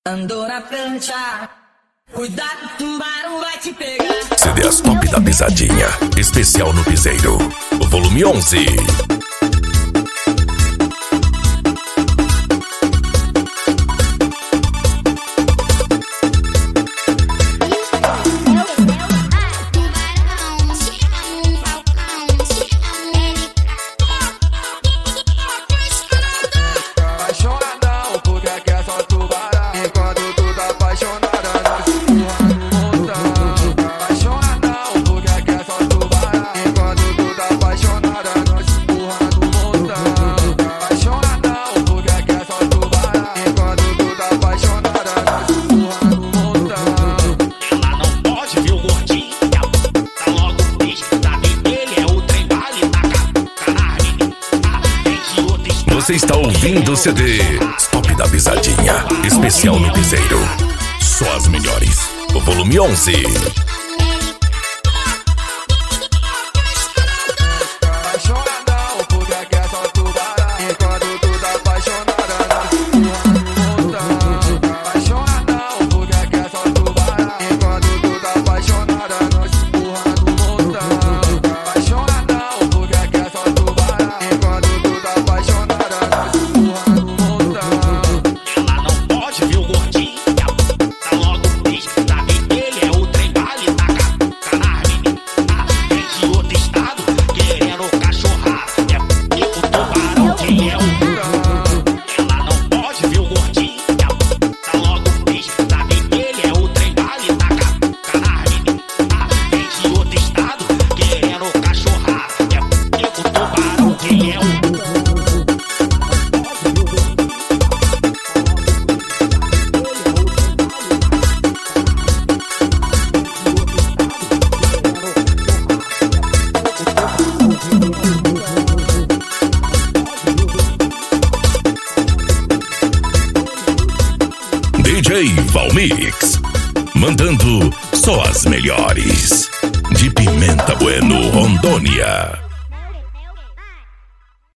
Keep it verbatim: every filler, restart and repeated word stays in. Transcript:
Andou na prancha, cuidado, tubarão vai te pegar. C D As Top da Pisadinha, especial no Piseiro, volume onze. Você está ouvindo o C D Top da Pisadinha, especial no Piseiro. Só as melhores. O volume onze. D J Valmix, mandando só as melhores. De Pimenta Bueno, Rondônia.